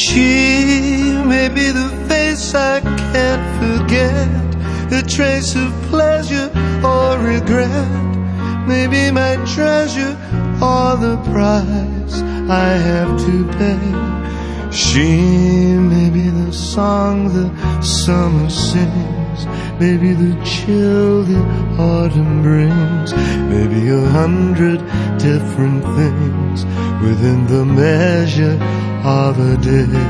She may be the face I can't forget, a trace of pleasure or regret, maybe my treasure or the price I have to pay. She may be the song the summer sings, maybe the chill the autumn brings, maybe 100 different things within the measure of a day.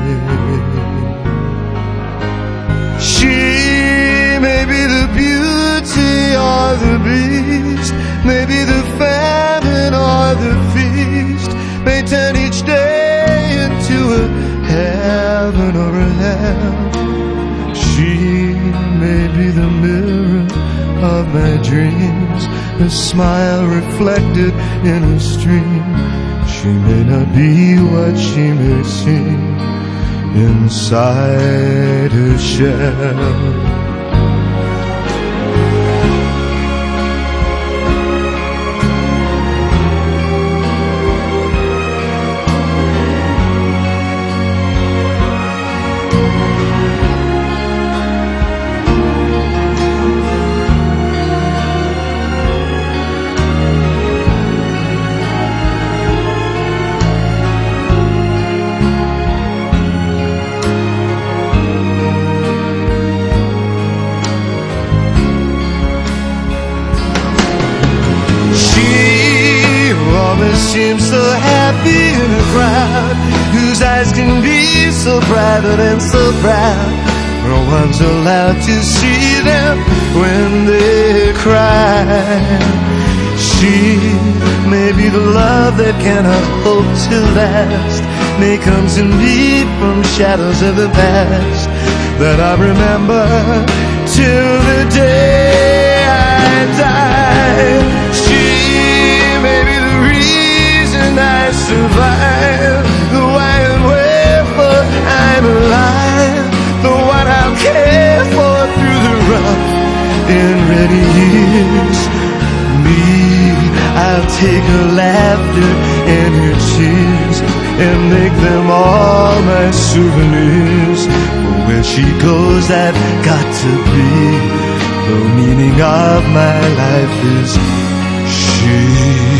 She may be the beauty or the beast, maybe the famine or the feast, may turn each day into a heaven or a hell. She may be the mirror of my dreams, a smile reflected in a stream. She may not be what she may seem inside her shell. Seems so happy in a crowd whose eyes can be so private and so proud. No one's allowed to see them when they cry. She may be the love that cannot hope to last, may come to me from shadows of the past that I remember till the day I die. She may be the reason I survive, the why and wherefore I'm alive, the one I'll care for through the rough and ready years. Me, I'll take her laughter and her tears and make them all my souvenirs. For where she goes, I've got to be. The meaning of my life is she.